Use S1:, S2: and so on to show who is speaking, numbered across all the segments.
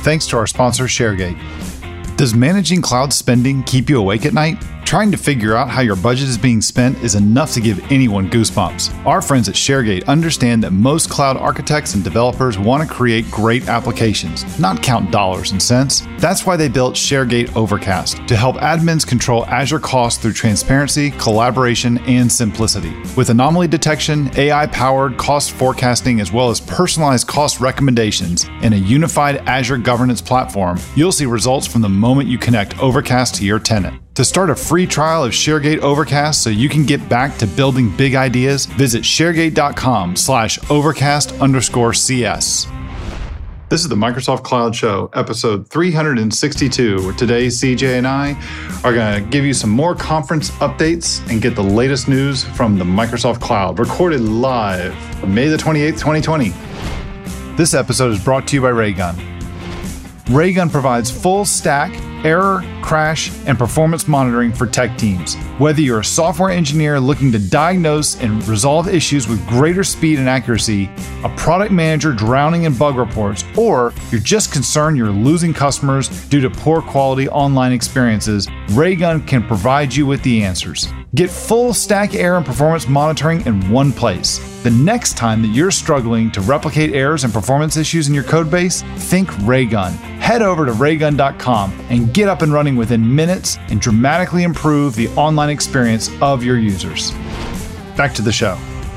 S1: thanks to our sponsor, ShareGate. Does managing cloud spending keep you awake at night? Trying to figure out how your budget is being spent is enough to give anyone goosebumps. Our friends at ShareGate understand that most cloud architects and developers want to create great applications, not count dollars and cents. That's why they built ShareGate Overcast, to help admins control Azure costs through transparency, collaboration, and simplicity. With anomaly detection, AI-powered cost forecasting, as well as personalized cost recommendations, and a unified Azure governance platform, you'll see results from the moment you connect Overcast to your tenant. To start a free trial of ShareGate Overcast so you can get back to building big ideas, visit sharegate.com/overcast_CS. This is the Microsoft Cloud Show, episode 362, where today CJ and I are going to give you some more conference updates and get the latest news from the Microsoft Cloud, recorded live on May the 28th, 2020. This episode is brought to you by Raygun. Raygun provides full stack, error, crash, and performance monitoring for tech teams. Whether you're a software engineer looking to diagnose and resolve issues with greater speed and accuracy, a product manager drowning in bug reports, or you're just concerned you're losing customers due to poor quality online experiences, Raygun can provide you with the answers. Get full stack error and performance monitoring in one place. The next time that you're struggling to replicate errors and performance issues in your codebase, think Raygun. Head over to raygun.com and get up and running within minutes and dramatically improve the online experience of your users. Back to the show.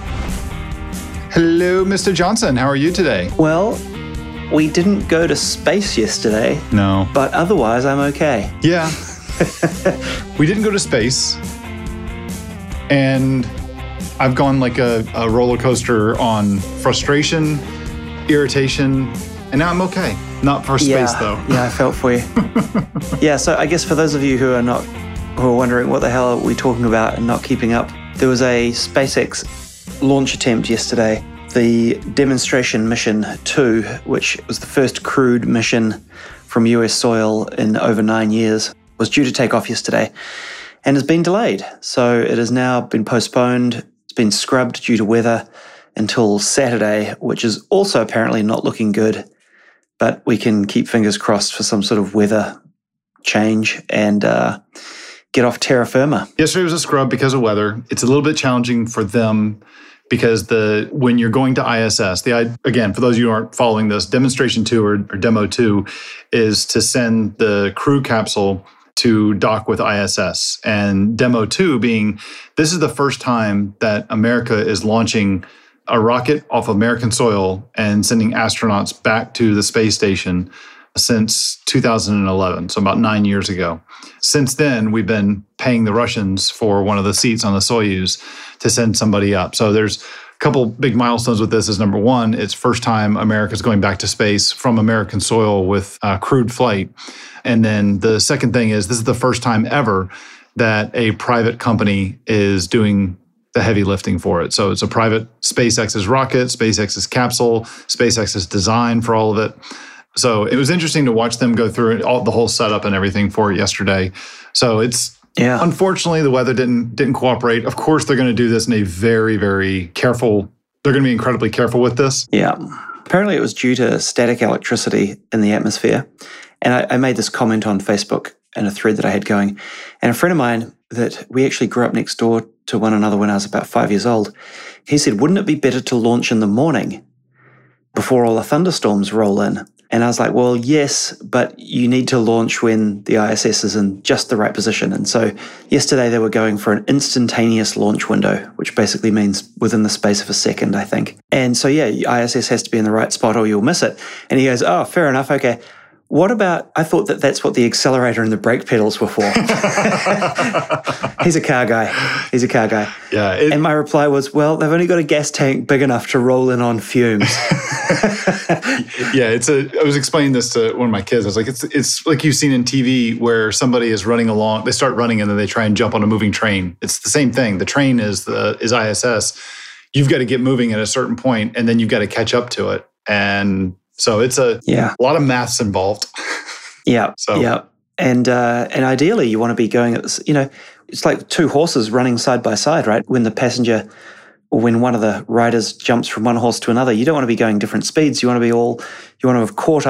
S1: Hello, Mr. Johnson. How are you today?
S2: Well, we didn't go to space yesterday.
S1: No.
S2: But otherwise, I'm okay.
S1: Yeah. We didn't go to space. And I've gone like a roller coaster on frustration, irritation, and now I'm okay. Not for space, though.
S2: Yeah, I felt for you. Yeah, so I guess for those of you who are wondering what the hell are we talking about and not keeping up, there was a SpaceX launch attempt yesterday, the Demonstration Mission 2, which was the first crewed mission from US soil in over 9 years, was due to take off yesterday and has been delayed. So it has now been postponed. It's been scrubbed due to weather until Saturday, which is also apparently not looking good. But we can keep fingers crossed for some sort of weather change and get off terra firma.
S1: Yesterday was a scrub because of weather. It's a little bit challenging for them because when you're going to ISS, again, for those of you who aren't following this, Demonstration 2 or Demo 2 is to send the crew capsule to dock with ISS. And Demo 2 being, this is the first time that America is launching a rocket off American soil and sending astronauts back to the space station since 2011, so about 9 years ago. Since then, we've been paying the Russians for one of the seats on the Soyuz to send somebody up. So there's a couple big milestones with this. Is number one, it's first time America's going back to space from American soil with a crewed flight. And then the second thing is this is the first time ever that a private company is doing the heavy lifting for it. So it's a private SpaceX's rocket, SpaceX's capsule, SpaceX's design for all of it. So it was interesting to watch them go through it, the whole setup and everything for it yesterday. So unfortunately, the weather didn't cooperate. Of course, they're going to do this in a very, very careful, they're going to be incredibly careful with this.
S2: Yeah. Apparently it was due to static electricity in the atmosphere. And I made this comment on Facebook in a thread that I had going. And a friend of mine that we actually grew up next door to one another when I was about 5 years old, he said, wouldn't it be better to launch in the morning before all the thunderstorms roll in? And I was like, well, yes, but you need to launch when the ISS is in just the right position. And so yesterday they were going for an instantaneous launch window, which basically means within the space of a second, I think. And so, yeah, ISS has to be in the right spot or you'll miss it. And he goes, oh, fair enough, okay. What about, I thought that's what the accelerator and the brake pedals were for. He's a car guy.
S1: Yeah.
S2: And my reply was, well, they've only got a gas tank big enough to roll in on fumes.
S1: Yeah, I was explaining this to one of my kids. I was like, it's like you've seen in TV where somebody is running along, they start running and then they try and jump on a moving train. It's the same thing. The train is ISS. You've got to get moving at a certain point and then you've got to catch up to it. And so it's a lot of maths involved.
S2: Yeah. And ideally you want to be going at this, it's like two horses running side by side, right? When the passenger or when one of the riders jumps from one horse to another, you don't want to be going different speeds. You want to have caught up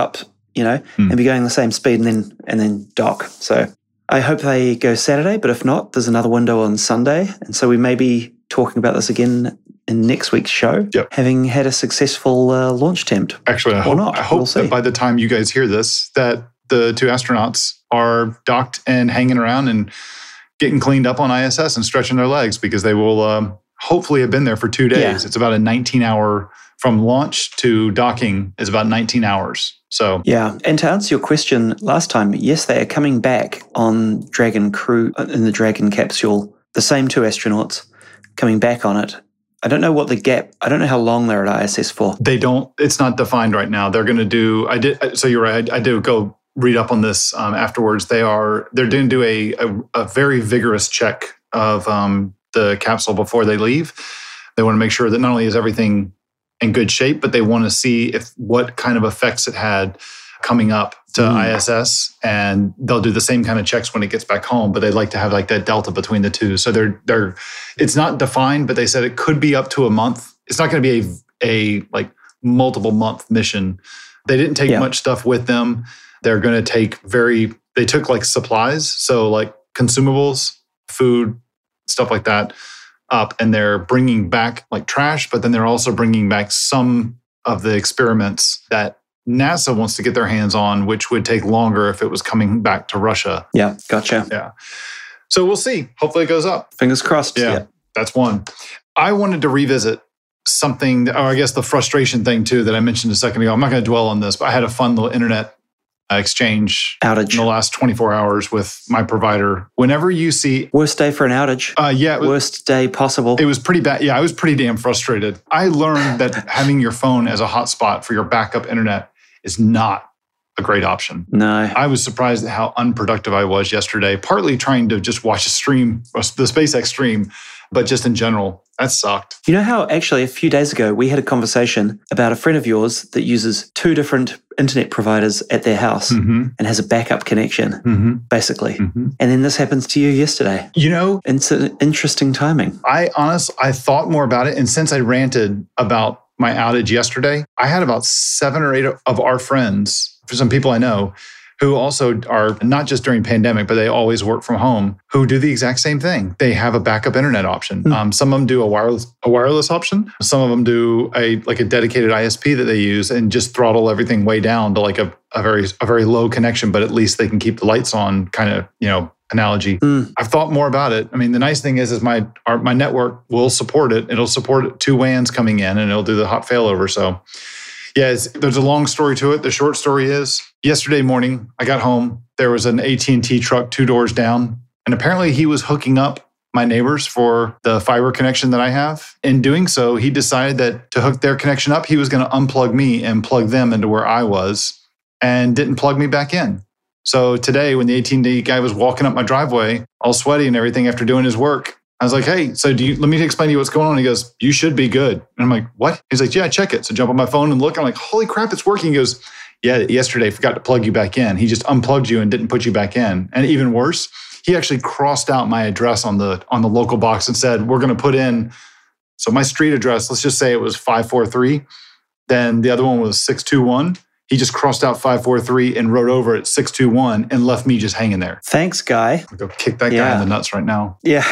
S2: and be going the same speed and then dock. So I hope they go Saturday, but if not, there's another window on Sunday. And so we may be talking about this again in next week's show, having had a successful launch attempt.
S1: Actually, I hope that by the time you guys hear this, that the 2 astronauts are docked and hanging around and getting cleaned up on ISS and stretching their legs, because they will hopefully have been there for 2 days. Yeah. It's about a 19-hour from launch to docking is about 19 hours. So
S2: yeah, and to answer your question last time, yes, they are coming back on Dragon Crew in the Dragon capsule. The same 2 astronauts coming back on it. I don't know what the gap. I don't know how long they're at ISS for.
S1: They don't. It's not defined right now. They're going to do. So you're right. I did go read up on this afterwards. They're going to do a very vigorous check of the capsule before they leave. They want to make sure that not only is everything in good shape, but they want to see what kind of effects it had coming up to ISS, and they'll do the same kind of checks when it gets back home, but they'd like to have like that delta between the two. So they're it's not defined, but they said it could be up to a month. It's not going to be a like multiple month mission. They didn't take much stuff with them. They're going to they took like supplies, so like consumables, food, stuff like that up, and they're bringing back like trash, but then they're also bringing back some of the experiments that NASA wants to get their hands on, which would take longer if it was coming back to Russia.
S2: Yeah, gotcha.
S1: Yeah. So we'll see. Hopefully it goes up.
S2: Fingers crossed.
S1: Yeah, that's one. I wanted to revisit something, or I guess the frustration thing too that I mentioned a second ago. I'm not going to dwell on this, but I had a fun little internet exchange
S2: outage
S1: in the last 24 hours with my provider. Whenever you see...
S2: Worst day for an outage. Worst day possible.
S1: It was pretty bad. Yeah, I was pretty damn frustrated. I learned that having your phone as a hotspot for your backup internet is not a great option.
S2: No.
S1: I was surprised at how unproductive I was yesterday, partly trying to just watch a stream, the SpaceX stream, but just in general, that sucked.
S2: You know how actually a few days ago we had a conversation about a friend of yours that uses 2 different internet providers at their house and has a backup connection, basically. And then this happens to you yesterday. It's an interesting timing.
S1: I thought more about it. And since I ranted about my outage yesterday, I had about 7 or 8 of our friends, for some people I know, who also are not just during pandemic, but they always work from home, who do the exact same thing. They have a backup internet option. Some of them do a wireless option. Some of them do a dedicated ISP that they use and just throttle everything way down to like a very low connection, but at least they can keep the lights on kind of, analogy. I've thought more about it. I mean, the nice thing is my network will support it. It'll support 2 WANs coming in and it'll do the hot failover. So yeah, there's a long story to it. The short story is yesterday morning, I got home. There was an AT&T truck 2 doors down. And apparently he was hooking up my neighbors for the fiber connection that I have. In doing so, he decided that to hook their connection up, he was going to unplug me and plug them into where I was and didn't plug me back in. So today when the AT&T guy was walking up my driveway, all sweaty and everything after doing his work, I was like, hey, so let me explain to you what's going on. He goes, you should be good. And I'm like, what? He's like, yeah, check it. So jump on my phone and look. I'm like, holy crap, it's working. He goes, yeah, yesterday forgot to plug you back in. He just unplugged you and didn't put you back in. And even worse, he actually crossed out my address on the local box and said, we're going to put in, so my street address, let's just say it was 543. Then the other one was 621. He just crossed out 543 and wrote over at 621 and left me just hanging there.
S2: Thanks, guy.
S1: I'll go kick that guy in the nuts right now.
S2: Yeah.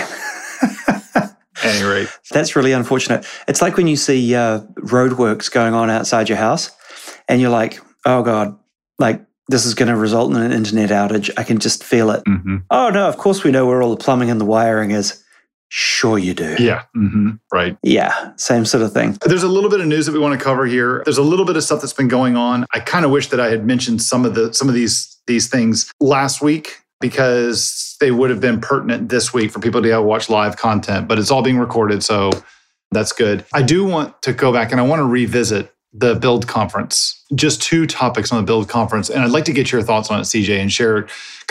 S1: At any rate.
S2: That's really unfortunate. It's like when you see roadworks going on outside your house and you're like, oh God, like this is going to result in an internet outage. I can just feel it. Oh no, of course we know where all the plumbing and the wiring is. Sure you do.
S1: Yeah. Right.
S2: Yeah. Same sort of thing.
S1: There's a little bit of news that we want to cover here. There's a little bit of stuff that's been going on. I kind of wish that I had mentioned some of these things last week because they would have been pertinent this week for people to watch live content, but it's all being recorded. So that's good. I do want to go back and I want to revisit the Build conference, just 2 topics on the Build conference. And I'd like to get your thoughts on it, CJ, and share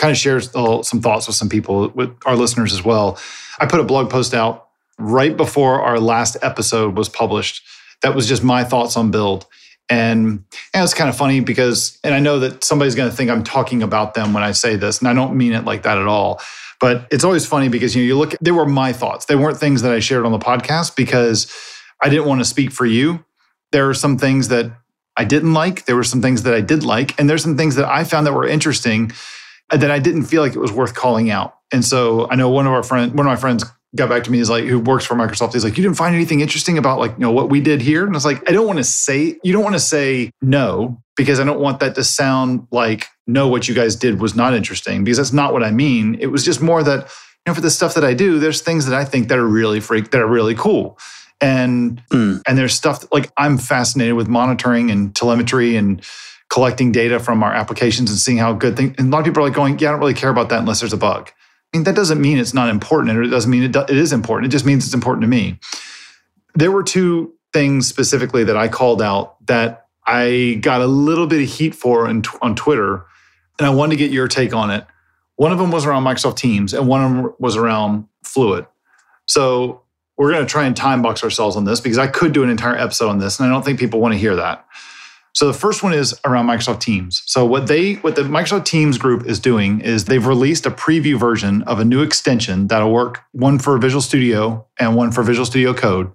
S1: some thoughts with some people, with our listeners as well. I put a blog post out right before our last episode was published. That was just my thoughts on Build. And it's kind of funny because, and I know that somebody's going to think I'm talking about them when I say this, and I don't mean it like that at all. But it's always funny because, you look, they were my thoughts. They weren't things that I shared on the podcast because I didn't want to speak for you. There are some things that I didn't like. There were some things that I did like. And there's some things that I found that were interesting that I didn't feel like it was worth calling out. And so I know one of my friends got back to me, who works for Microsoft. He's like, you didn't find anything interesting about what we did here? And I was like, you don't want to say no, because I don't want that to sound like, no, what you guys did was not interesting, because that's not what I mean. It was just more that, for the stuff that I do, there's things that I think that are really cool. And there's stuff that, I'm fascinated with monitoring and telemetry and collecting data from our applications and seeing how good things. And a lot of people are going, yeah, I don't really care about that unless there's a bug. I mean, that doesn't mean it's not important, or it doesn't mean it is important. It just means it's important to me. There were two things specifically that I called out that I got a little bit of heat for on Twitter, and I wanted to get your take on it. One of them was around Microsoft Teams, and one of them was around Fluid. So we're going to try and time box ourselves on this, because I could do an entire episode on this, and I don't think people want to hear that. So the first one is around Microsoft Teams. So what the Microsoft Teams group is doing is they've released a preview version of a new extension that'll work, one for Visual Studio and one for Visual Studio Code.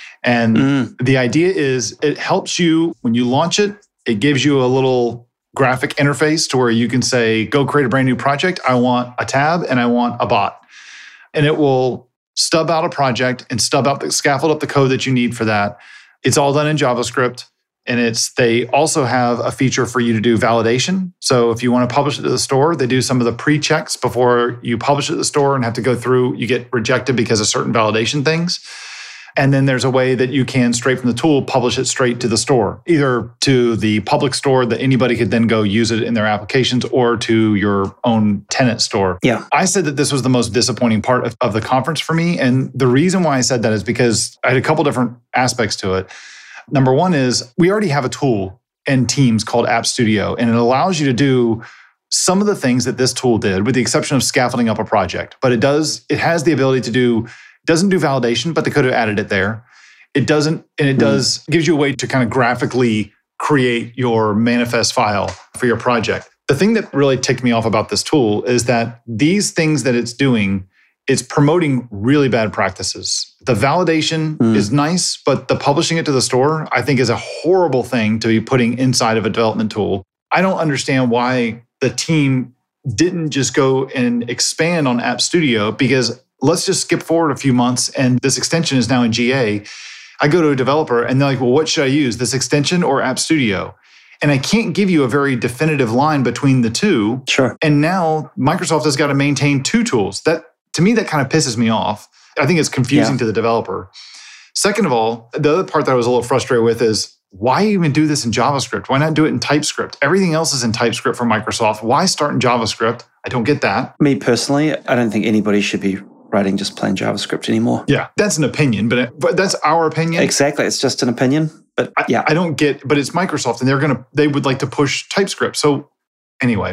S1: And the idea is it helps you when you launch it. It gives you a little graphic interface to where you can say, go create a brand new project. I want a tab and I want a bot. And it will stub out a project and scaffold up the code that you need for that. It's all done in JavaScript. And they also have a feature for you to do validation. So if you want to publish it to the store, they do some of the pre-checks before you publish it to the store and have to go through, you get rejected because of certain validation things. And then there's a way that you can, straight from the tool, publish it straight to the store, either to the public store that anybody could then go use it in their applications, or to your own tenant store.
S2: Yeah.
S1: I said that this was the most disappointing part of the conference for me. And the reason why I said that is because I had a couple different aspects to it. Number one is we already have a tool in Teams called App Studio, and it allows you to do some of the things that this tool did, with the exception of scaffolding up a project. But it has the ability to doesn't do validation, but they could have added it there. It doesn't, and it gives you a way to kind of graphically create your manifest file for your project. The thing that really ticked me off about this tool is that these things that it's doing, it's promoting really bad practices. The validation is nice, but the publishing it to the store, I think, is a horrible thing to be putting inside of a development tool. I don't understand why the team didn't just go and expand on App Studio, because let's just skip forward a few months and this extension is now in GA. I go to a developer and they're like, well, what should I use, this extension or App Studio? And I can't give you a very definitive line between the two.
S2: Sure.
S1: And now Microsoft has got to maintain two tools. That, to me, that kind of pisses me off. I think it's confusing to the developer. Second of all, the other part that I was a little frustrated with is, why even do this in JavaScript? Why not do it in TypeScript? Everything else is in TypeScript for Microsoft. Why start in JavaScript? I don't get that.
S2: Me personally, I don't think anybody should be writing just plain JavaScript anymore.
S1: Yeah, that's an opinion, but that's our opinion.
S2: Exactly, it's just an opinion. But
S1: I don't get. But it's Microsoft, and they would like to push TypeScript. So anyway,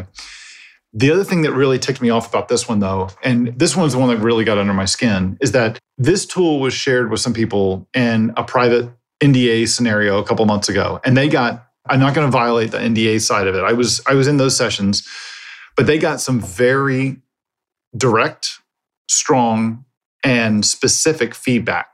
S1: the other thing that really ticked me off about this one, though, and this one's the one that really got under my skin, is that this tool was shared with some people in a private NDA scenario a couple months ago, and they got. I'm not going to violate the NDA side of it. I was in those sessions, but they got some very direct, strong, and specific feedback.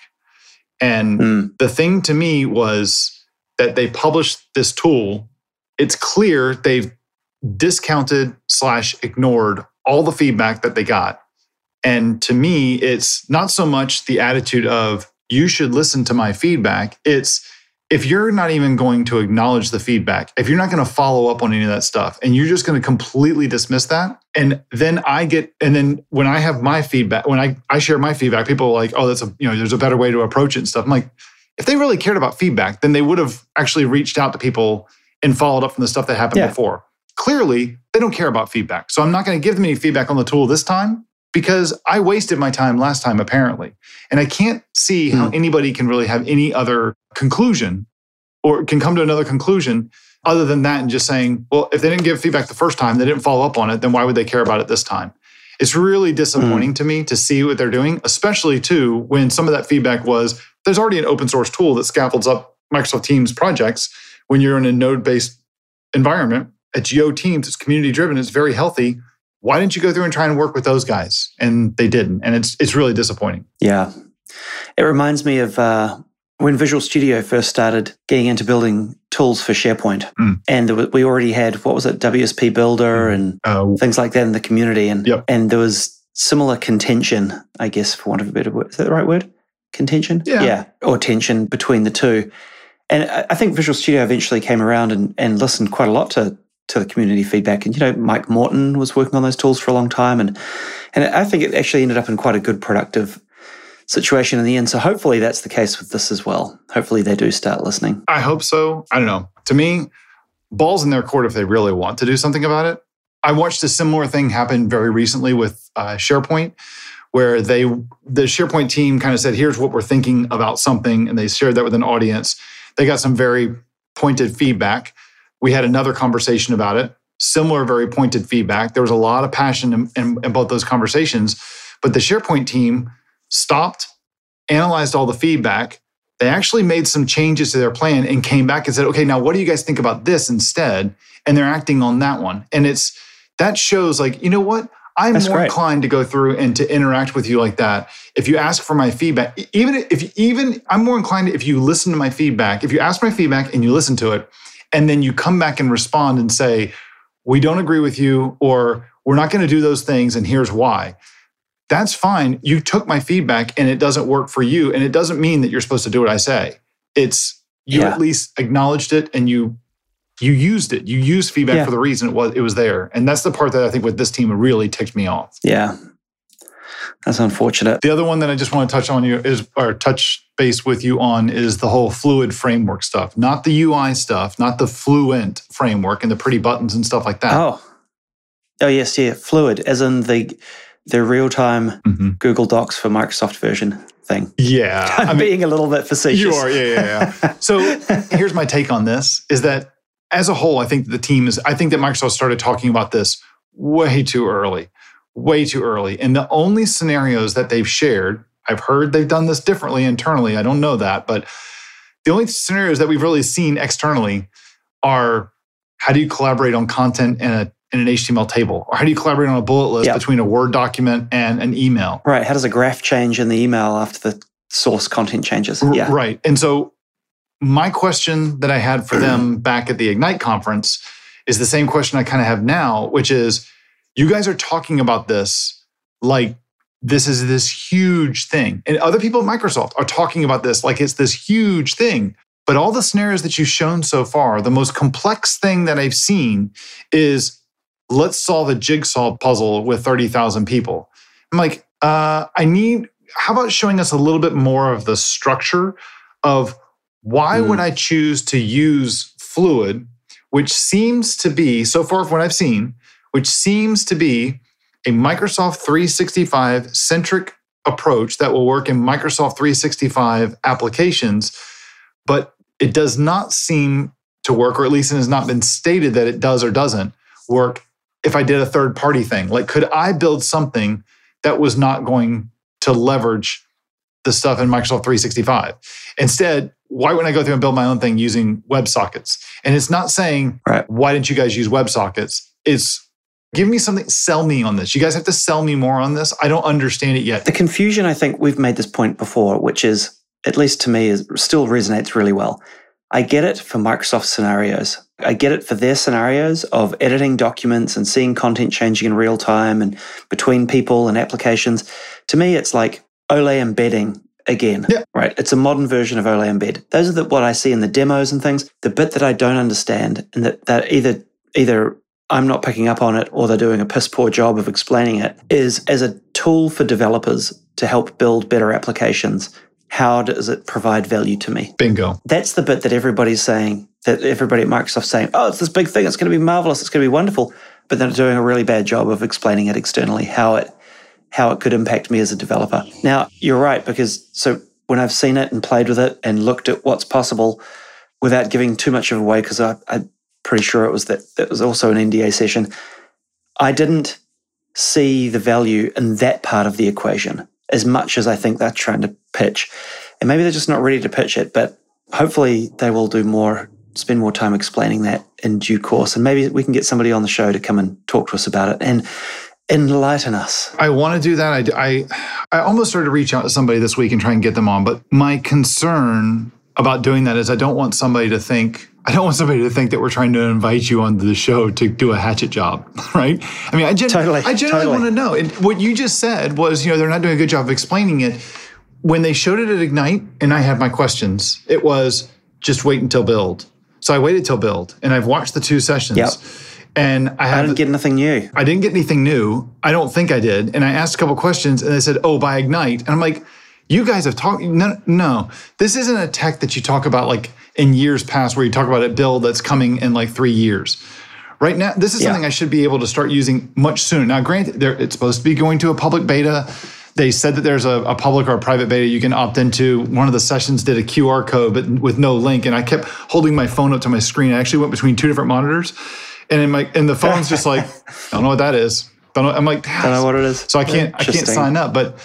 S1: And the thing to me was that they published this tool. It's clear they've discounted / ignored all the feedback that they got. And to me, it's not so much the attitude of, you should listen to my feedback. It's, if you're not even going to acknowledge the feedback, if you're not going to follow up on any of that stuff, and you're just going to completely dismiss that, and then when I have my feedback, when I share my feedback, people are like, oh, there's a better way to approach it and stuff. I'm like, if they really cared about feedback, then they would have actually reached out to people and followed up from the stuff that happened before. Clearly, they don't care about feedback. So I'm not going to give them any feedback on the tool this time, because I wasted my time last time, apparently. And I can't see how anybody can really have any other conclusion, or can come to another conclusion other than that, and just saying, well, if they didn't give feedback the first time, they didn't follow up on it, then why would they care about it this time? It's really disappointing to me to see what they're doing, especially too when some of that feedback was, there's already an open source tool that scaffolds up Microsoft Teams projects when you're in a node-based environment. At Geo Teams, it's community driven, it's very healthy. Why didn't you go through and try and work with those guys? And they didn't. And it's really disappointing.
S2: Yeah. It reminds me of when Visual Studio first started getting into building tools for SharePoint, and we already had, what was it, WSP Builder and things like that in the community. And there was similar contention, I guess, for want of a better word. Is that the right word? Contention? Yeah. Or tension between the two. And I think Visual Studio eventually came around and listened quite a lot to the community feedback. And, Mike Morton was working on those tools for a long time. And I think it actually ended up in quite a good, productive situation in the end. So hopefully that's the case with this as well. Hopefully they do start listening.
S1: I hope so. I don't know. To me, ball's in their court if they really want to do something about it. I watched a similar thing happen very recently with SharePoint, where the SharePoint team kind of said, here's what we're thinking about something, and they shared that with an audience. They got some very pointed feedback. We had another conversation about it, similar, very pointed feedback. There was a lot of passion in both those conversations, but the SharePoint team stopped, analyzed all the feedback. They actually made some changes to their plan and came back and said, okay, now what do you guys think about this instead? And they're acting on that one. And that shows like, you know what? I'm more inclined to go through and to interact with you like that. If you ask for my feedback, I'm more inclined if you listen to my feedback, if you ask my feedback and you listen to it, and then you come back and respond and say, we don't agree with you, or we're not going to do those things, and here's why. That's fine. You took my feedback and it doesn't work for you. And it doesn't mean that you're supposed to do what I say. It's you at least acknowledged it and you used it. You used feedback for the reason it was there. And that's the part that I think with this team really ticked me off.
S2: Yeah. That's unfortunate.
S1: The other one that I just want to touch base with you on is the whole Fluid framework stuff. Not the UI stuff, not the Fluent framework and the pretty buttons and stuff like that.
S2: Oh yes, yeah. Fluid, as in the real-time Google Docs for Microsoft version thing.
S1: Yeah.
S2: I'm being a little bit facetious.
S1: You are, yeah. So here's my take on this, is that as a whole, I think that Microsoft started talking about this way too early. And the only scenarios that they've shared, I've heard they've done this differently internally. I don't know that, but the only scenarios that we've really seen externally are, how do you collaborate on content in an HTML table? Or how do you collaborate on a bullet list between a Word document and an email?
S2: Right. How does a graph change in the email after the source content changes? Yeah.
S1: Right. And so my question that I had for them back at the Ignite conference is the same question I kind of have now, which is, you guys are talking about this like this is this huge thing. And other people at Microsoft are talking about this like it's this huge thing. But all the scenarios that you've shown so far, the most complex thing that I've seen is, let's solve a jigsaw puzzle with 30,000 people. I'm like, how about showing us a little bit more of the structure of why would I choose to use Fluid, which seems to be, so far from what I've seen, which seems to be a Microsoft 365 centric approach that will work in Microsoft 365 applications, but it does not seem to work, or at least it has not been stated that it does or doesn't work if I did a third-party thing. Like, could I build something that was not going to leverage the stuff in Microsoft 365? Instead, why wouldn't I go through and build my own thing using WebSockets? And it's not saying, why didn't you guys use WebSockets? It's, give me something, sell me on this. You guys have to sell me more on this. I don't understand it yet.
S2: The confusion, I think we've made this point before, which is, at least to me, still resonates really well. I get it for Microsoft scenarios. I get it for their scenarios of editing documents and seeing content changing in real time and between people and applications. To me, it's like Ole embedding again, right? It's a modern version of Ole embed. Those are what I see in the demos and things. The bit that I don't understand, and that either I'm not picking up on it or they're doing a piss poor job of explaining it, is as a tool for developers to help build better applications, how does it provide value to me?
S1: Bingo.
S2: That's the bit that everybody's saying, that everybody at Microsoft's saying, oh, it's this big thing, it's going to be marvelous, it's going to be wonderful, but they're doing a really bad job of explaining it externally, how it could impact me as a developer. Now, you're right, because so when I've seen it and played with it and looked at what's possible without giving too much of away, because I'm pretty sure it was also an NDA session, I didn't see the value in that part of the equation as much as I think they're trying to pitch. And maybe they're just not ready to pitch it, but hopefully they will spend more time explaining that in due course. And maybe we can get somebody on the show to come and talk to us about it. And Enlighten us.
S1: I want to do that. I almost started to reach out to somebody this week and try and get them on. But my concern about doing that is I don't want somebody to think that we're trying to invite you onto the show to do a hatchet job, right? I mean, I generally want to know. And what you just said was, they're not doing a good job of explaining it. When they showed it at Ignite and I had my questions, it was just wait until build. So I waited till build and I've watched the 2 sessions.
S2: Yep.
S1: And I
S2: didn't get anything new.
S1: I didn't get anything new. I don't think I did. And I asked a couple questions and they said, by Ignite. And I'm like, you guys have talked, no, this isn't a tech that you talk about like in years past where you talk about a build that's coming in like 3 years. Right now, this is something I should be able to start using much sooner. Now, granted, it's supposed to be going to a public beta. They said that there's a public or a private beta you can opt into. One of the sessions did a QR code, but with no link. And I kept holding my phone up to my screen. I actually went between 2 different monitors. And the phone's just like, don't know what that is. I'm like,
S2: don't know what it is.
S1: So I can't sign up. But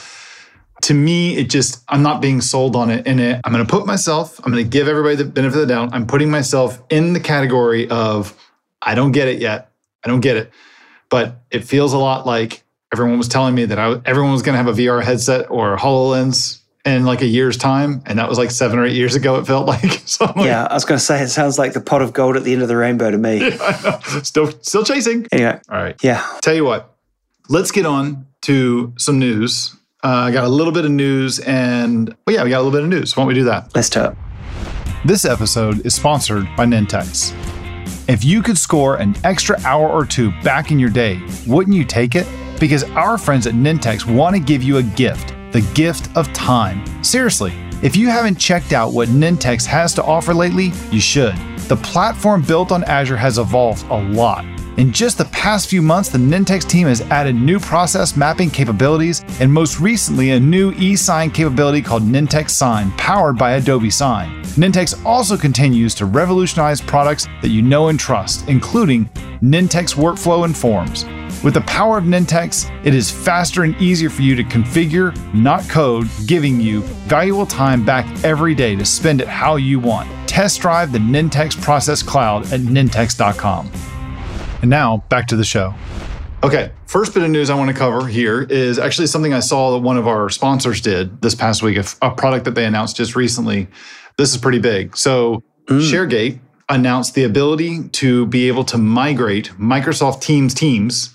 S1: to me, I'm not being sold on it. And I'm going to give everybody the benefit of the doubt. I'm putting myself in the category of, I don't get it yet. I don't get it. But it feels a lot like everyone was telling me that everyone was going to have a VR headset or a HoloLens in like a year's time. And that was like 7 or 8 years ago, it felt like. So
S2: I was going to say, it sounds like the pot of gold at the end of the rainbow to me.
S1: Yeah, I know. Still chasing.
S2: Anyway.
S1: All right.
S2: Yeah.
S1: Tell you what, let's get on to some news. I got a little bit of news and, we got a little bit of news. Why don't we do that?
S2: Let's do it.
S1: This episode is sponsored by Nintex. If you could score an extra hour or 2 back in your day, wouldn't you take it? Because our friends at Nintex want to give you a gift, the gift of time. Seriously, if you haven't checked out what Nintex has to offer lately, you should. The platform built on Azure has evolved a lot. In just the past few months, the Nintex team has added new process mapping capabilities and most recently a new e-sign capability called Nintex Sign, powered by Adobe Sign. Nintex also continues to revolutionize products that you know and trust, including Nintex Workflow and Forms. With the power of Nintex, it is faster and easier for you to configure, not code, giving you valuable time back every day to spend it how you want. Test drive the Nintex Process Cloud at nintex.com. And now, back to the show. Okay, first bit of news I want to cover here is actually something I saw that one of our sponsors did this past week, a product that they announced just recently. This is pretty big. So ShareGate announced the ability to be able to migrate Microsoft Teams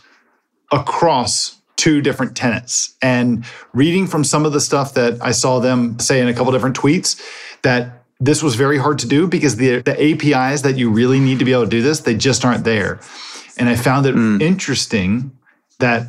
S1: across 2 different tenants. And reading from some of the stuff that I saw them say in a couple different tweets, that this was very hard to do because the APIs that you really need to be able to do this, they just aren't there. And I found it interesting that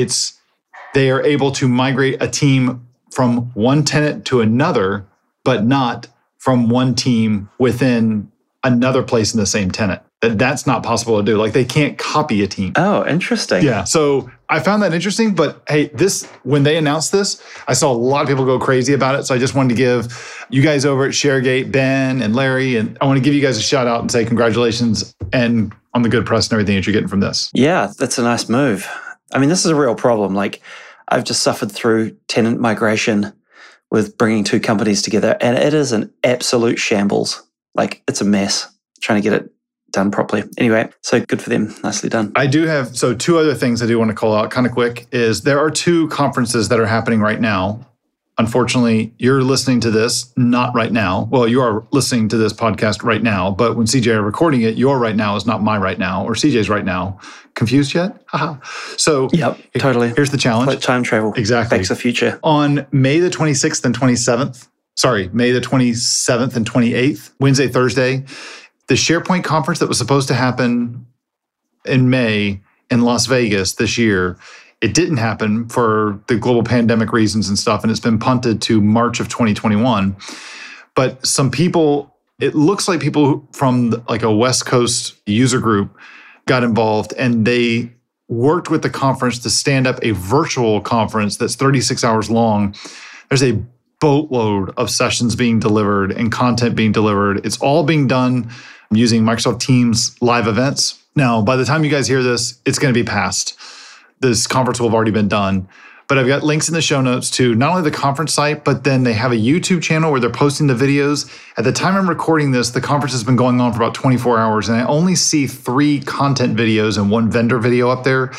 S1: they are able to migrate a team from one tenant to another, but not from one team within another place in the same tenant. That's not possible to do. Like they can't copy a team.
S2: Oh, interesting.
S1: Yeah. So I found that interesting, but hey, when they announced this, I saw a lot of people go crazy about it. So I just wanted to give you guys over at ShareGate, Ben and Larry, and I want to give you guys a shout out and say congratulations and on the good press and everything that you're getting from this.
S2: Yeah, that's a nice move. I mean, this is a real problem. Like I've just suffered through tenant migration with bringing 2 companies together, and it is an absolute shambles. Like it's a mess trying to get it done properly. Anyway, so good for them. Nicely done.
S1: I do have, 2 other things I do want to call out kind of quick is there are 2 conferences that are happening right now. Unfortunately, you're listening to this not right now. Well, you are listening to this podcast right now, but when CJ are recording it, your right now is not my right now or CJ's right now. Confused yet? Haha. So
S2: yep, totally.
S1: Here's the challenge.
S2: Like time travel.
S1: Exactly.
S2: Back to the future.
S1: On May the 26th and 27th, May the 27th and 28th, Wednesday, Thursday, the SharePoint conference that was supposed to happen in May in Las Vegas this year, it didn't happen for the global pandemic reasons and stuff, and it's been punted to March of 2021. But some people, it looks like people from like a West Coast user group got involved, and they worked with the conference to stand up a virtual conference that's 36 hours long. There's a boatload of sessions being delivered and content being delivered. It's all being done using Microsoft Teams live events. Now, by the time you guys hear this, it's going to be past. This conference will have already been done. But I've got links in the show notes to not only the conference site, but then they have a YouTube channel where they're posting the videos. At the time I'm recording this, the conference has been going on for about 24 hours, and I only see 3 content videos and 1 vendor video up there.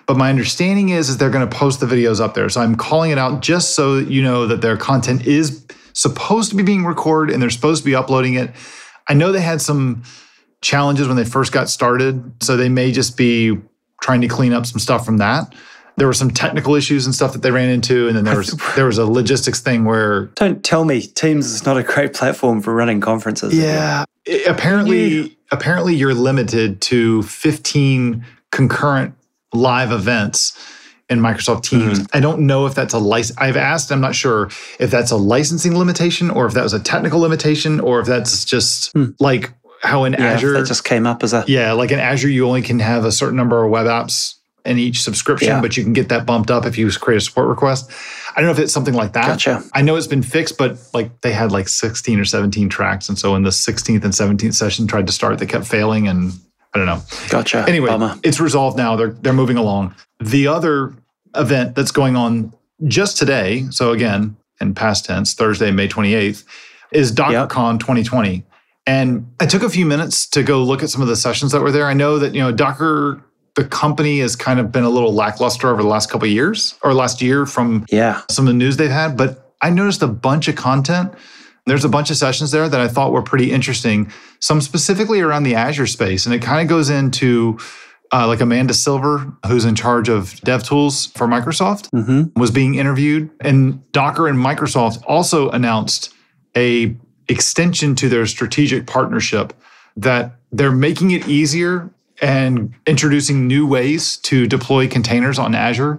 S1: But my understanding is they're going to post the videos up there. So I'm calling it out just so that you know that their content is supposed to be being recorded and they're supposed to be uploading it. I know they had some challenges when they first got started, so they may just be trying to clean up some stuff from that. There were some technical issues and stuff that they ran into, and then there was a logistics thing where...
S2: Don't tell me Teams is not a great platform for running conferences.
S1: Yeah. Apparently you're limited to 15 concurrent live events in Microsoft Teams. I don't know if that's a license. I've asked, I'm not sure if that's a licensing limitation or if that was a technical limitation or if that's just like how in Azure...
S2: that just came up as a...
S1: Yeah, like in Azure, you only can have a certain number of web apps in each subscription, but you can get that bumped up if you create a support request. I don't know if it's something like that.
S2: Gotcha.
S1: I know it's been fixed, but like they had like 16 or 17 tracks. And so in the 16th and 17th session tried to start, they kept failing and I don't know.
S2: Gotcha.
S1: Anyway,
S2: Bummer.
S1: It's resolved now. They're moving along. The other event that's going on just today, so again, in past tense, Thursday, May 28th, is DockerCon 2020. And I took a few minutes to go look at some of the sessions that were there. I know that, Docker, the company has kind of been a little lackluster over the last couple of years or last year from some of the news they've had. But I noticed a bunch of content. There's a bunch of sessions there that I thought were pretty interesting, some specifically around the Azure space. And it kind of goes into like Amanda Silver, who's in charge of DevTools for Microsoft, was being interviewed. And Docker and Microsoft also announced a extension to their strategic partnership that they're making it easier and introducing new ways to deploy containers on Azure.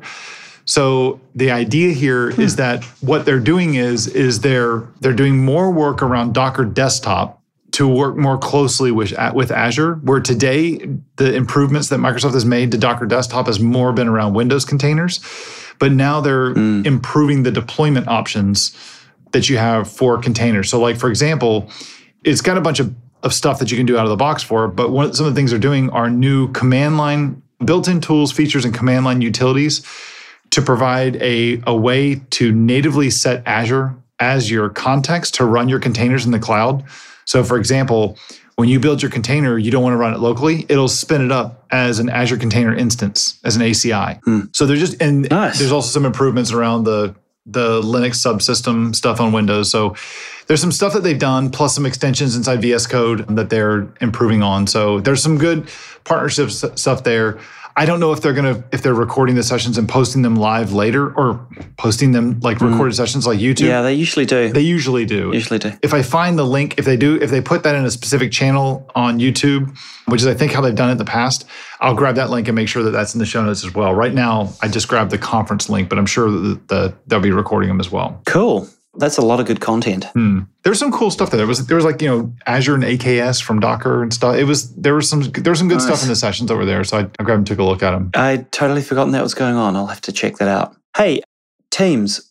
S1: So the idea here is that what they're doing is they're doing more work around Docker Desktop to work more closely with Azure, where today the improvements that Microsoft has made to Docker Desktop has more been around Windows containers. But now they're improving the deployment options that you have for containers. So like, for example, it's got a bunch of stuff that you can do out of the box for, but some of the things they're doing are new command line, built-in tools, features, and command line utilities to provide a way to natively set Azure as your context to run your containers in the cloud. So for example, when you build your container, you don't want to run it locally, it'll spin it up as an Azure Container Instance, as an ACI. So there's also some improvements around the Linux subsystem stuff on Windows. So there's some stuff that they've done, plus some extensions inside VS Code that they're improving on. So there's some good partnership stuff there. I don't know if they're recording the sessions and posting them live later or posting them like recorded sessions like YouTube.
S2: Yeah, they usually do.
S1: They usually do. If I find the link, if they put that in a specific channel on YouTube, which is I think how they've done it in the past, I'll grab that link and make sure that that's in the show notes as well. Right now, I just grabbed the conference link, but I'm sure that they'll be recording them as well.
S2: Cool. That's a lot of good content.
S1: There's some cool stuff there. There was like, Azure and AKS from Docker and stuff. There was some good stuff in the sessions over there. So I grabbed and took a look at them.
S2: I'd totally forgotten that was going on. I'll have to check that out. Hey, Teams.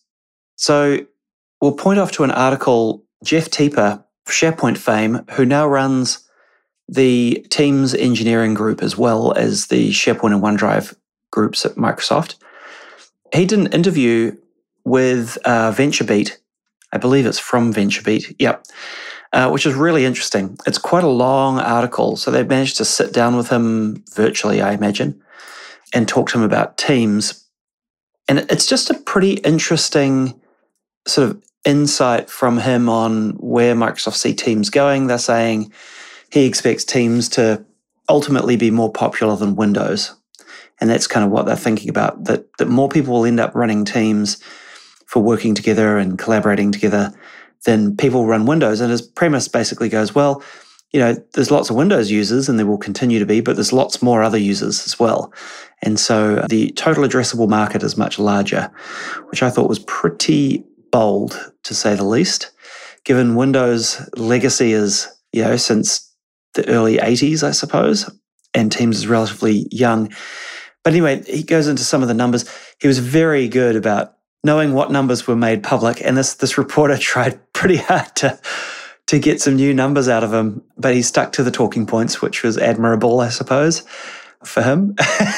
S2: So we'll point off to an article, Jeff Teeper, SharePoint fame, who now runs the Teams engineering group as well as the SharePoint and OneDrive groups at Microsoft. He did an interview with VentureBeat. I believe it's from VentureBeat, which is really interesting. It's quite a long article, so they've managed to sit down with him virtually, I imagine, and talk to him about Teams. And it's just a pretty interesting sort of insight from him on where Microsoft see Teams going. They're saying he expects Teams to ultimately be more popular than Windows. And that's kind of what they're thinking about, that more people will end up running Teams for working together and collaborating together than people run Windows. And his premise basically goes, well, there's lots of Windows users and there will continue to be, but there's lots more other users as well. And so the total addressable market is much larger, which I thought was pretty bold, to say the least, given Windows legacy is, since the early 80s, I suppose, and Teams is relatively young. But anyway, he goes into some of the numbers. He was very good about knowing what numbers were made public, and this reporter tried pretty hard to get some new numbers out of him, but he stuck to the talking points, which was admirable, I suppose, for him.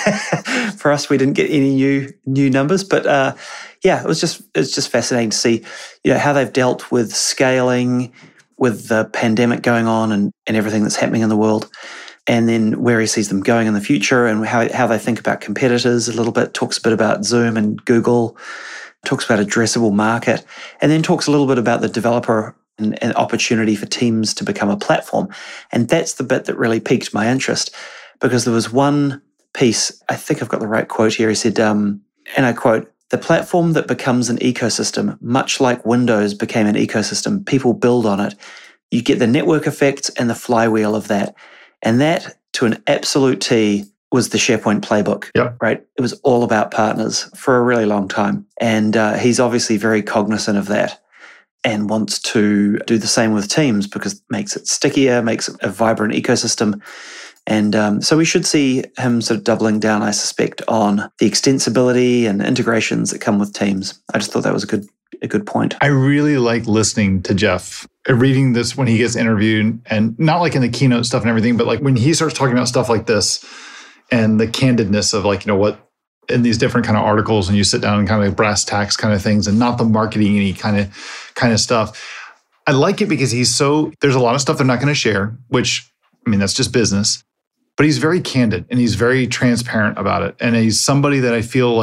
S2: For us, we didn't get any new numbers, but it's just fascinating to see, how they've dealt with scaling, with the pandemic going on and everything that's happening in the world. and then where he sees them going in the future and how they think about competitors a little bit, talks a bit about Zoom and Google, talks about addressable market, and then talks a little bit about the developer and opportunity for Teams to become a platform. And that's the bit that really piqued my interest, because there was one piece, I think I've got the right quote here, he said, and I quote, "The platform that becomes an ecosystem, much like Windows became an ecosystem, people build on it. You get the network effects and the flywheel of that." And that, to an absolute T, was the SharePoint playbook, right? It was all about partners for a really long time. And he's obviously very cognizant of that and wants to do the same with Teams because it makes it stickier, makes it a vibrant ecosystem. And so we should see him sort of doubling down, I suspect, on the extensibility and integrations that come with Teams. I just thought that was a good point.
S1: I really like listening to Jeff, reading this when he gets interviewed, and not like in the keynote stuff and everything, but like when he starts talking about stuff like this and the candidness of like, what in these different kind of articles, and you sit down and kind of like brass tacks kind of things and not the marketing-y kind of stuff. I like it because there's a lot of stuff they're not going to share, which, I mean, that's just business. But he's very candid and he's very transparent about it. And he's somebody that I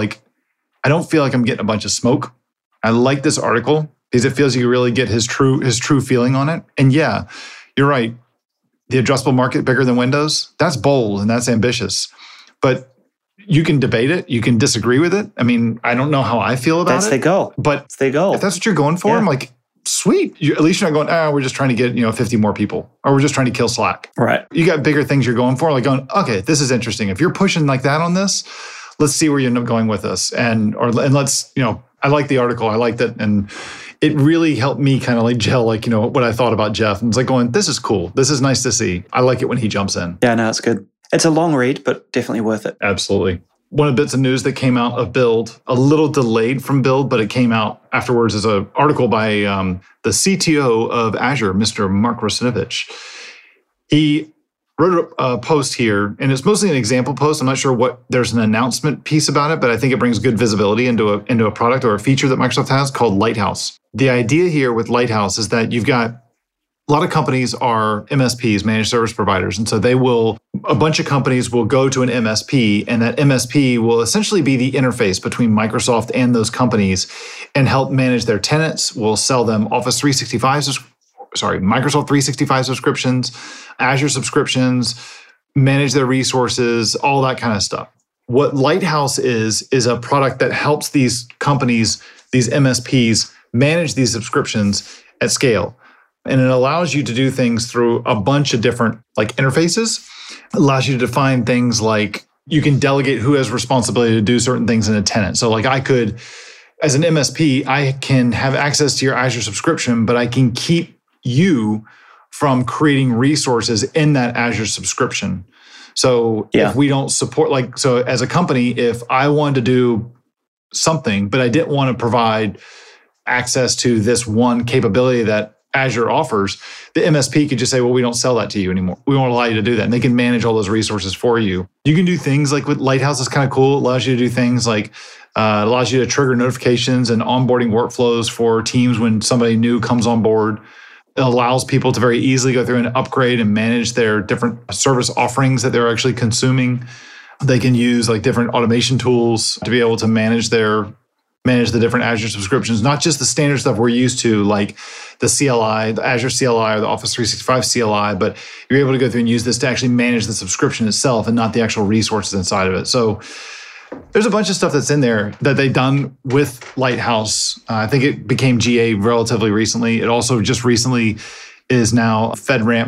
S1: don't feel like I'm getting a bunch of smoke. I like this article because it feels you really get his true feeling on it. And yeah, you're right. The addressable market bigger than Windows, that's bold and that's ambitious. But you can debate it. You can disagree with it. I mean, I don't know how I feel about
S2: That's
S1: it.
S2: their goal.
S1: But
S2: that's their goal.
S1: If that's what you're going for, I'm like, sweet. At least you're not going, we're just trying to get 50 more people, or we're just trying to kill Slack.
S2: Right.
S1: You got bigger things you're going for, like going, okay, this is interesting. If you're pushing like that on this, let's see where you end up going with this. And let's, I like the article. I liked it. And it really helped me kind of like gel, like, what I thought about Jeff. And it's like going, this is cool. This is nice to see. I like it when he jumps in.
S2: Yeah, no, it's good. It's a long read, but definitely worth it.
S1: Absolutely. One of the bits of news that came out of Build, a little delayed from Build, but it came out afterwards as an article by the CTO of Azure, Mr. Mark Russinovich. He wrote a post here, and it's mostly an example post. I'm not sure there's an announcement piece about it, but I think it brings good visibility into a product or a feature that Microsoft has called Lighthouse. The idea here with Lighthouse is that you've got a lot of companies are MSPs, managed service providers. And so a bunch of companies will go to an MSP, and that MSP will essentially be the interface between Microsoft and those companies and help manage their tenants. We'll sell them Microsoft 365 subscriptions, Azure subscriptions, manage their resources, all that kind of stuff. What Lighthouse is a product that helps these companies, these MSPs, manage these subscriptions at scale. And it allows you to do things through a bunch of different interfaces. It allows you to define things like you can delegate who has responsibility to do certain things in a tenant. So like I could, as an MSP, I can have access to your Azure subscription, but I can keep you from creating resources in that Azure subscription. So if we don't support, so as a company, if I wanted to do something, but I didn't want to provide access to this one capability that Azure offers, the MSP could just say, well, we don't sell that to you anymore. We won't allow you to do that. And they can manage all those resources for you. You can do things like with Lighthouse is kind of cool. It allows you to do things like, allows you to trigger notifications and onboarding workflows for teams when somebody new comes on board. It allows people to very easily go through and upgrade and manage their different service offerings that they're actually consuming. They can use different automation tools to be able to manage the different Azure subscriptions, not just the standard stuff we're used to, like the CLI, the Azure CLI or the Office 365 CLI, but you're able to go through and use this to actually manage the subscription itself and not the actual resources inside of it. So there's a bunch of stuff that's in there that they've done with Lighthouse. I think it became GA relatively recently. It also just recently is now FedRAMP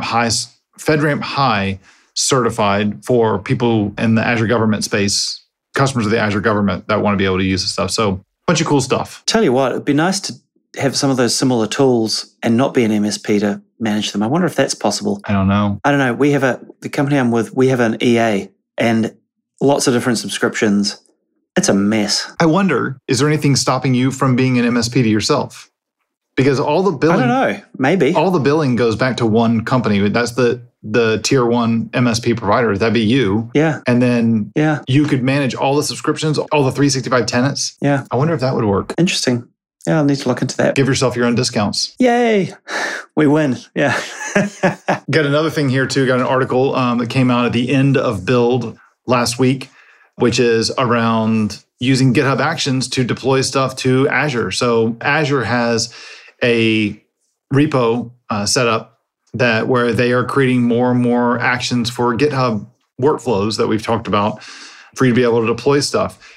S1: High certified for people in the Azure government space, customers of the Azure government that want to be able to use this stuff. So bunch of cool stuff.
S2: Tell you what, it'd be nice to have some of those similar tools and not be an MSP to manage them. I wonder if that's possible.
S1: I don't know.
S2: The company I'm with, we have an EA and lots of different subscriptions. It's a mess.
S1: I wonder, is there anything stopping you from being an MSP to yourself? Because all the billing...
S2: I don't know. Maybe.
S1: All the billing goes back to one company. That's the tier one MSP provider. That'd be you.
S2: Yeah.
S1: And then you could manage all the subscriptions, all the 365 tenants.
S2: Yeah.
S1: I wonder if that would work.
S2: Interesting. I'll need to look into that.
S1: Give yourself your own discounts.
S2: Yay! We win. Yeah.
S1: Got another thing here too. Got an article that came out at the end of Build last week, which is around using GitHub Actions to deploy stuff to Azure. So Azure has a repo set up where they are creating more and more actions for GitHub workflows that we've talked about for you to be able to deploy stuff.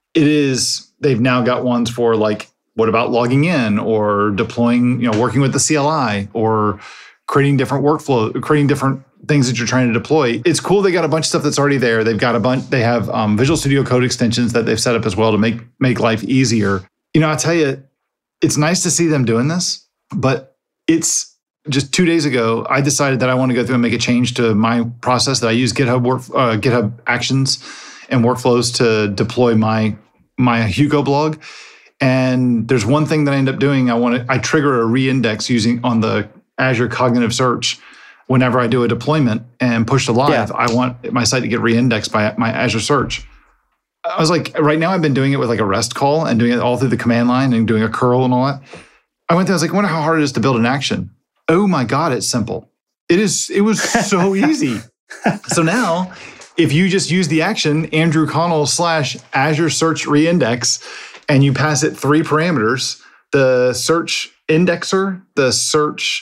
S1: They've now got ones for like, what about logging in or deploying, working with the CLI or creating different workflow, creating different things that you're trying to deploy. It's cool. They got a bunch of stuff that's already there. They've got they have Visual Studio Code extensions that they've set up as well to make life easier. I tell you, it's nice to see them doing this, but it's just 2 days ago, I decided that I want to go through and make a change to my process that I use GitHub Actions and workflows to deploy my Hugo blog. And there's one thing that I end up doing. I trigger a reindex on the Azure Cognitive Search whenever I do a deployment and push to live. Yeah. I want my site to get reindexed by my Azure Search. I was like, right now I've been doing it with like a REST call and doing it all through the command line and doing a curl and all that. I went there, I was like, I wonder how hard it is to build an action. Oh my God, it's simple. It was so easy. So now, if you just use the action, Andrew Connell / Azure Search Reindex, and you pass it 3 parameters, the search indexer, the search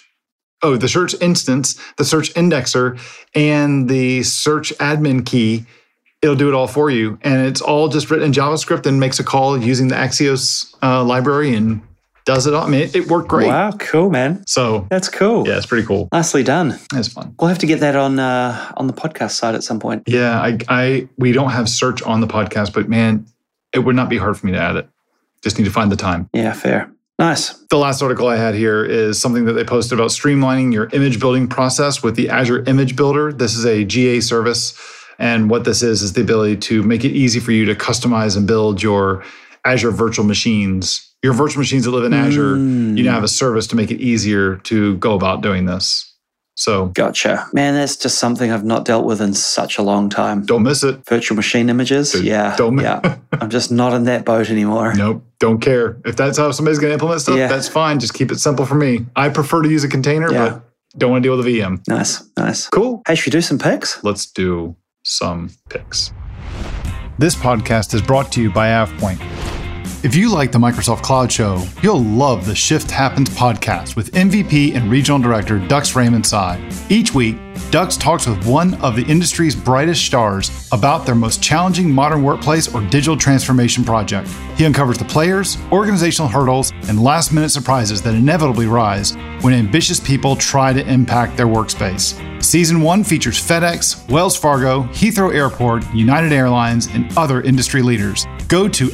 S1: instance, the search indexer, and the search admin key, it'll do it all for you. And it's all just written in JavaScript and makes a call using the Axios library and does it all. I mean, it worked great.
S2: Wow, cool, man.
S1: So
S2: that's cool.
S1: Yeah, it's pretty cool.
S2: Nicely done.
S1: It's fun.
S2: We'll have to get that on the podcast side at some point.
S1: Yeah, we don't have search on the podcast, but man, it would not be hard for me to add it. Just need to find the time.
S2: Yeah, fair. Nice.
S1: The last article I had here is something that they posted about streamlining your image building process with the Azure Image Builder. This is a GA service. And what this is the ability to make it easy for you to customize and build your Azure virtual machines. Your virtual machines that live in Azure, you now have a service to make it easier to go about doing this. So,
S2: gotcha. Man, that's just something I've not dealt with in such a long time.
S1: Don't miss it.
S2: Virtual machine images?
S1: Dude,
S2: yeah. I'm just not in that boat anymore.
S1: Nope. Don't care. If that's how somebody's going to implement stuff, that's fine. Just keep it simple for me. I prefer to use a container, but don't want to deal with a VM.
S2: Nice.
S1: Cool.
S2: Hey, should we do some picks?
S1: Let's do some picks. This podcast is brought to you by AvePoint. If you like the Microsoft Cloud Show, you'll love the Shift Happens podcast with MVP and Regional Director Dux Raymond Sy. Each week, Dux talks with one of the industry's brightest stars about their most challenging modern workplace or digital transformation project. He uncovers the players, organizational hurdles, and last-minute surprises that inevitably rise when ambitious people try to impact their workspace. Season 1 features FedEx, Wells Fargo, Heathrow Airport, United Airlines, and other industry leaders. Go to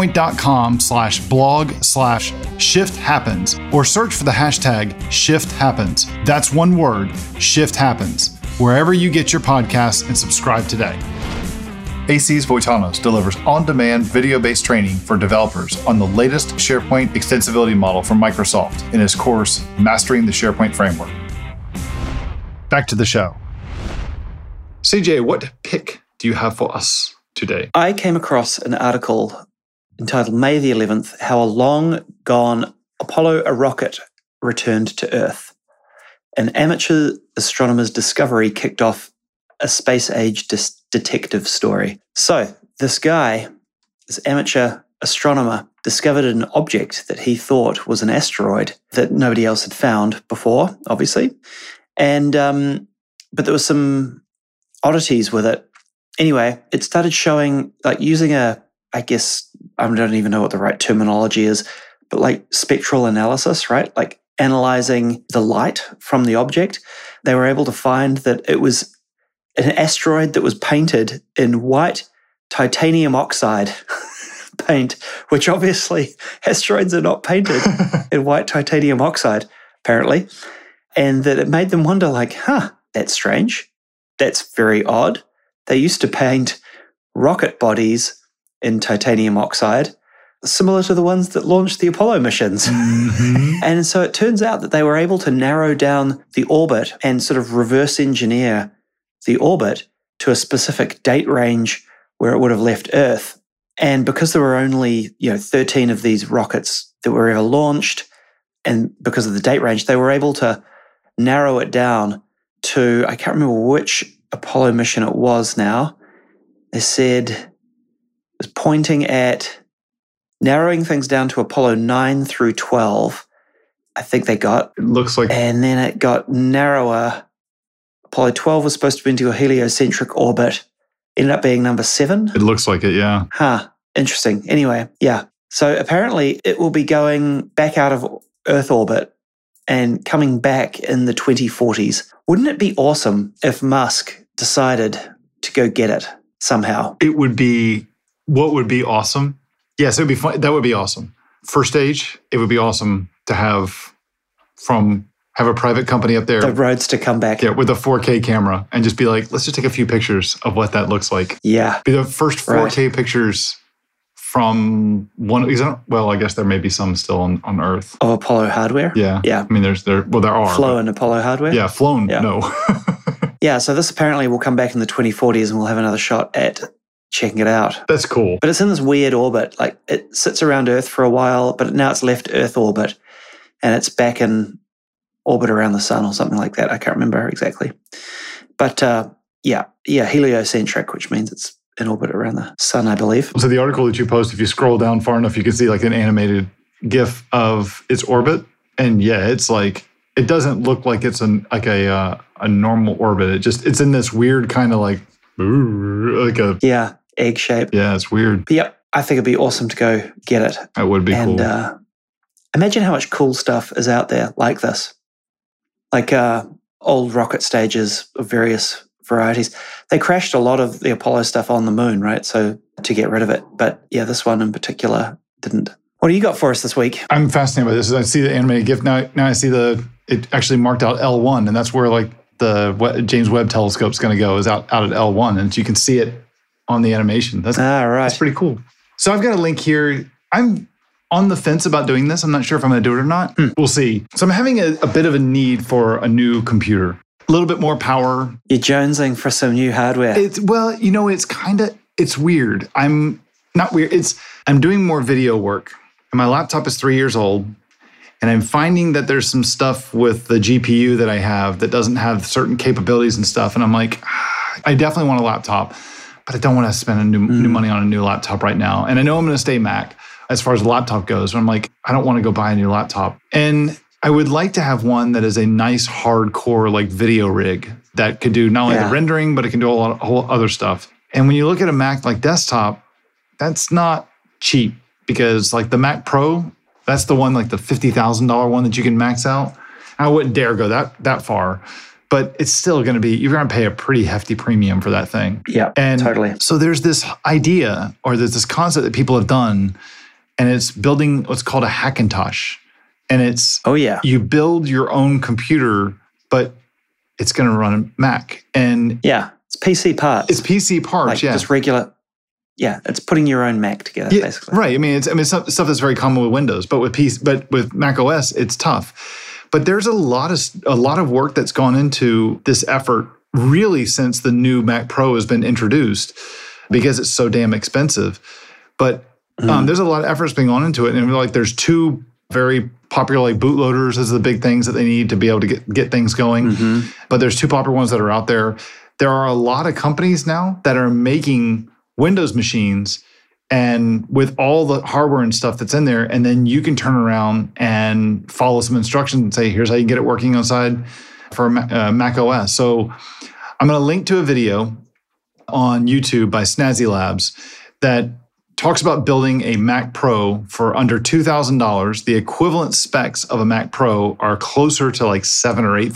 S1: avpoint.com/blog/shifthappens or search for the hashtag #ShiftHappens. That's one word, Shift Happens, wherever you get your podcasts, and subscribe today. AC's Voitanos delivers on-demand video-based training for developers on the latest SharePoint extensibility model from Microsoft in his course, Mastering the SharePoint Framework. Back to the show. CJ, what pick do you have for us today?
S2: I came across an article entitled May the 11th, How a Long-Gone Apollo rocket Returned to Earth. An amateur astronomer's discovery kicked off a space-age detective story. So this amateur astronomer, discovered an object that he thought was an asteroid that nobody else had found before, obviously. And but there was some oddities with it. Anyway, it started showing, like using I don't even know what the right terminology is, but like spectral analysis, right? Like analyzing the light from the object. They were able to find that it was an asteroid that was painted in white titanium oxide paint, which obviously asteroids are not painted in white titanium oxide, apparently. And that it made them wonder, like, that's strange. That's very odd. They used to paint rocket bodies in titanium oxide, similar to the ones that launched the Apollo missions. Mm-hmm. And so it turns out that they were able to narrow down the orbit and sort of reverse engineer the orbit to a specific date range where it would have left Earth And because there were only 13 of these rockets that were ever launched, and because of the date range, they were able to narrow it down to, I can't remember which Apollo mission it was now. They said it was pointing at narrowing things down to Apollo 9 through 12, I think they got.
S1: It looks like.
S2: And then it got narrower. Apollo 12 was supposed to be into a heliocentric orbit. Ended up being number 7.
S1: It looks like it, yeah.
S2: Interesting. Anyway, yeah. So apparently it will be going back out of Earth orbit and coming back in the 2040s. Wouldn't it be awesome if Musk decided to go get it somehow?
S1: It would be, what would be awesome? Yes, it would be fun. That would be awesome. First stage, it would be awesome to have a private company up there.
S2: The roads to come back.
S1: Yeah, with a 4K camera and just be like, let's just take a few pictures of what that looks like.
S2: Yeah.
S1: Be the first 4K pictures from one. Well, I guess there may be some still on Earth.
S2: Of Apollo hardware?
S1: Yeah.
S2: Yeah.
S1: I mean, there are.
S2: Flown Apollo hardware?
S1: Yeah, flown,
S2: yeah.
S1: No.
S2: Yeah, so this apparently will come back in the 2040s and we'll have another shot at checking it out.
S1: That's cool.
S2: But it's in this weird orbit. Like, it sits around Earth for a while, but now it's left Earth orbit and it's back in orbit around the sun or something like that. I can't remember exactly. But heliocentric, which means it's in orbit around the sun, I believe.
S1: So the article that you post, if you scroll down far enough, you can see like an animated GIF of its orbit. And yeah, it's like, it doesn't look like it's a normal orbit. It's in this weird kind of like
S2: egg shape.
S1: Yeah, it's weird.
S2: But yep, I think it'd be awesome to go get it.
S1: That would be cool.
S2: And imagine how much cool stuff is out there like this. Like old rocket stages of various varieties. They crashed a lot of the Apollo stuff on the moon, right? So to get rid of it. But yeah, this one in particular didn't. What do you got for us this week?
S1: I'm fascinated by this. I see the animated GIF. Now I see it actually marked out L1, and that's where like the James Webb Telescope's going to go, is out at L1, and you can see it on the animation. That's pretty cool. So I've got a link here. I'm on the fence about doing this. I'm not sure if I'm going to do it or not. We'll see. So I'm having a bit of a need for a new computer. A little bit more power.
S2: You're jonesing for some new hardware.
S1: It's weird. I'm not weird. I'm doing more video work. And my laptop is 3 years old. And I'm finding that there's some stuff with the GPU that I have that doesn't have certain capabilities and stuff. And I'm like, I definitely want a laptop, but I don't want to spend new money on a new laptop right now. And I know I'm going to stay Mac as far as the laptop goes. But I'm like, I don't want to go buy a new laptop. And I would like to have one that is a nice hardcore like video rig that could do not only the rendering, but it can do a whole other stuff. And when you look at a Mac like desktop, that's not cheap, because like the Mac Pro, that's the one, like the $50,000 one that you can max out. I wouldn't dare go that far, but it's still going to be, you're going to pay a pretty hefty premium for that thing.
S2: Yeah,
S1: and
S2: totally.
S1: So there's this idea, or there's this concept that people have done, and it's building what's called a Hackintosh. And it's, you build your own computer, but it's going to run a Mac. And
S2: yeah, it's PC parts.
S1: It's PC parts,
S2: like just regular. Yeah, it's putting your own Mac together, basically.
S1: Right. I mean, it's stuff that's very common with Windows, but with Mac OS, it's tough. But there's a lot of work that's gone into this effort, really, since the new Mac Pro has been introduced, because it's so damn expensive. But there's a lot of efforts being gone into it, and like there's two very popular like bootloaders as the big things that they need to be able to get things going. But there's two popular ones that are out there. There are a lot of companies now that are making Windows machines, and with all the hardware and stuff that's in there, and then you can turn around and follow some instructions and say, here's how you get it working outside for Mac OS. So I'm going to link to a video on YouTube by Snazzy Labs that talks about building a Mac Pro for under $2,000. The equivalent specs of a Mac Pro are closer to like $7,000 or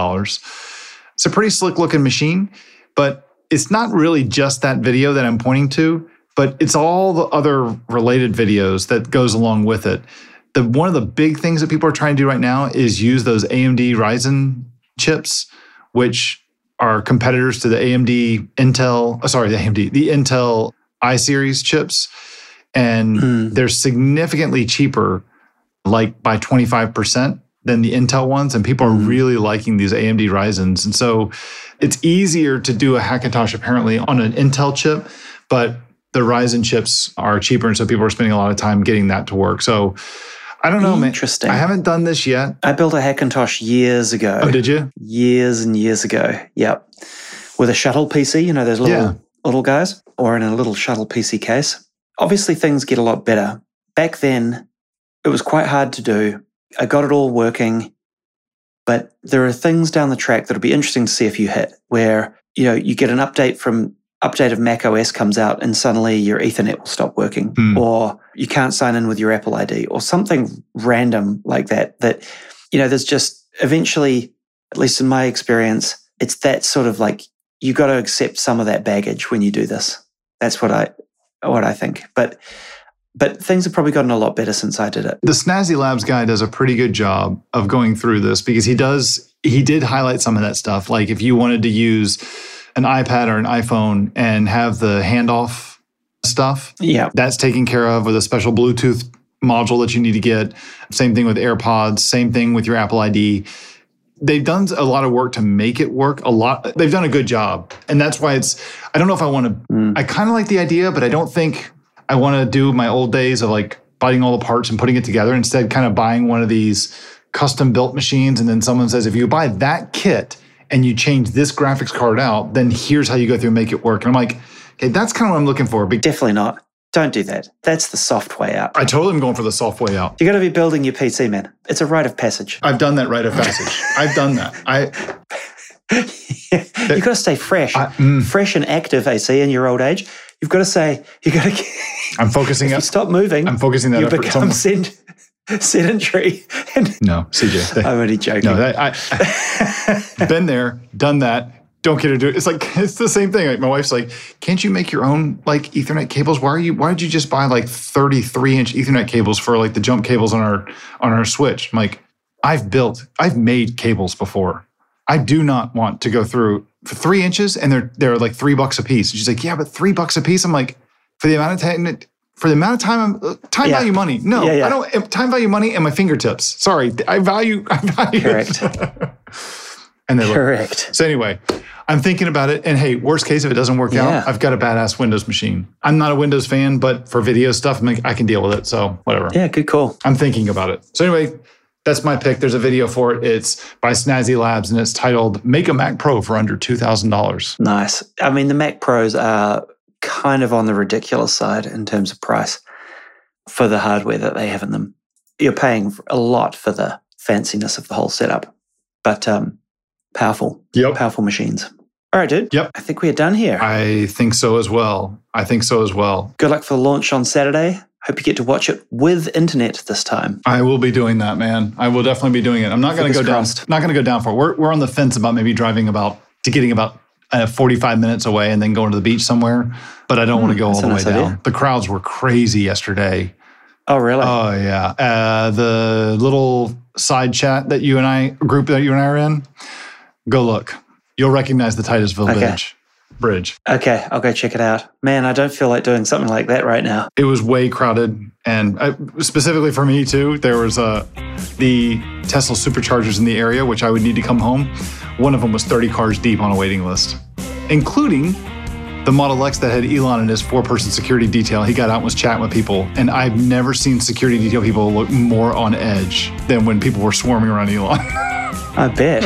S1: $8,000. It's a pretty slick looking machine, but it's not really just that video that I'm pointing to, but it's all the other related videos that goes along with it. One of the big things that people are trying to do right now is use those AMD Ryzen chips, which are competitors to the the Intel iSeries chips. And they're significantly cheaper, like by 25%. Than the Intel ones, and people are really liking these AMD Ryzens. And so it's easier to do a Hackintosh apparently on an Intel chip, but the Ryzen chips are cheaper, and so people are spending a lot of time getting that to work. So I don't know, man.
S2: Interesting.
S1: I haven't done this yet.
S2: I built a Hackintosh years ago.
S1: Oh, did you?
S2: Years and years ago. Yep. With a shuttle PC, you know, those little guys, or in a little shuttle PC case. Obviously, things get a lot better. Back then, it was quite hard to do. I got it all working, but there are things down the track that'll be interesting to see if you hit, where, you know, you get an update of Mac OS comes out and suddenly your Ethernet will stop working, or you can't sign in with your Apple ID, or something random like that, you know, there's just eventually, at least in my experience, it's that sort of like, you got to accept some of that baggage when you do this. That's what I think. But things have probably gotten a lot better since I did it.
S1: The Snazzy Labs guy does a pretty good job of going through this, because he did highlight some of that stuff. Like if you wanted to use an iPad or an iPhone and have the handoff stuff, that's taken care of with a special Bluetooth module that you need to get. Same thing with AirPods, same thing with your Apple ID. They've done a lot of work to make it work a lot. They've done a good job. And that's why I don't know if I want to, I kind of like the idea, but I don't think I want to do my old days of like buying all the parts and putting it together. Instead, kind of buying one of these custom built machines. And then someone says, if you buy that kit and you change this graphics card out, then here's how you go through and make it work. And I'm like, okay, that's kind of what I'm looking for.
S2: Definitely not. Don't do that. That's the soft way out.
S1: I totally am going for the soft way out.
S2: You got to be building your PC, man. It's a rite of passage.
S1: I've done that rite of passage. I've done that.
S2: You've got to stay fresh. Fresh and active, AC, in your old age. You've got to say,
S1: I'm focusing
S2: if you stop moving,
S1: I'm focusing that
S2: you
S1: effort
S2: become sedentary.
S1: No, CJ.
S2: I'm only joking.
S1: No, I've been there, done that. Don't get to do it. It's like, it's the same thing. Like my wife's like, can't you make your own like Ethernet cables? Why did you just buy like 33-inch Ethernet cables for like the jump cables on our Switch? I'm like, I've made cables before. I do not want to go through for 3 inches, and they're like $3 a piece. And she's like, yeah, but $3 a piece. I'm like, for the amount of time value money. No, I don't. Time value money and my fingertips. Sorry, I value.
S2: Correct.
S1: And
S2: correct.
S1: So anyway, I'm thinking about it. And hey, worst case, if it doesn't work out, I've got a badass Windows machine. I'm not a Windows fan, but for video stuff, I can deal with it. So whatever.
S2: Yeah, good call.
S1: I'm thinking about it. So anyway, that's my pick. There's a video for it. It's by Snazzy Labs, and it's titled "Make a Mac Pro for Under $2,000."
S2: Nice. I mean, the Mac Pros are kind of on the ridiculous side in terms of price for the hardware that they have in them. You're paying a lot for the fanciness of the whole setup, but powerful.
S1: Yep.
S2: Powerful machines. All right, dude.
S1: Yep.
S2: I think we're done here.
S1: I think so as well.
S2: Good luck for the launch on Saturday. Hope you get to watch it with internet this time.
S1: I will be doing that, man. I will definitely be doing it. I'm not going to go down. Not going to go down for it. We're on the fence about maybe driving getting about 45 minutes away and then going to the beach somewhere. But I don't want to go all the way down. The crowds were crazy yesterday.
S2: Oh, really?
S1: Oh, yeah. The little side chat that you and I are in. Go look. You'll recognize the Titusville Bridge.
S2: Okay, I'll go check it out. Man, I don't feel like doing something like that right now.
S1: It was way crowded, and specifically for me too, there was the Tesla superchargers in the area, which I would need to come home. One of them was 30 cars deep on a waiting list, including the Model X that had Elon and his 4-person security detail. He got out and was chatting with people, and I've never seen security detail people look more on edge than when people were swarming around Elon.
S2: I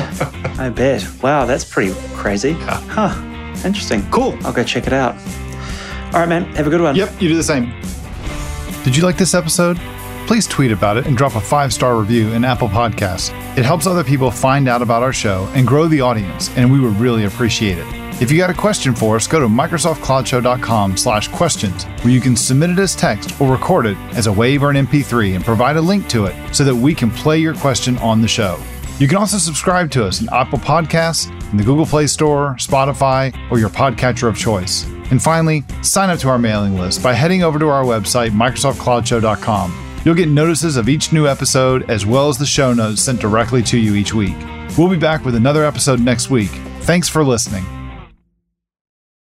S2: bet. Wow, that's pretty crazy.
S1: Yeah.
S2: Huh. Interesting.
S1: Cool.
S2: I'll go check it out. All right, man. Have a good one.
S1: Yep, you do the same. Did you like this episode? Please tweet about it and drop a 5-star review in Apple Podcasts. It helps other people find out about our show and grow the audience, and we would really appreciate it. If you got a question for us, go to microsoftcloudshow.com/questions, where you can submit it as text or record it as a WAV or an MP3 and provide a link to it so that we can play your question on the show. You can also subscribe to us in Apple Podcasts, in the Google Play Store, Spotify, or your podcatcher of choice. And finally, sign up to our mailing list by heading over to our website, microsoftcloudshow.com. You'll get notices of each new episode as well as the show notes sent directly to you each week. We'll be back with another episode next week. Thanks for listening.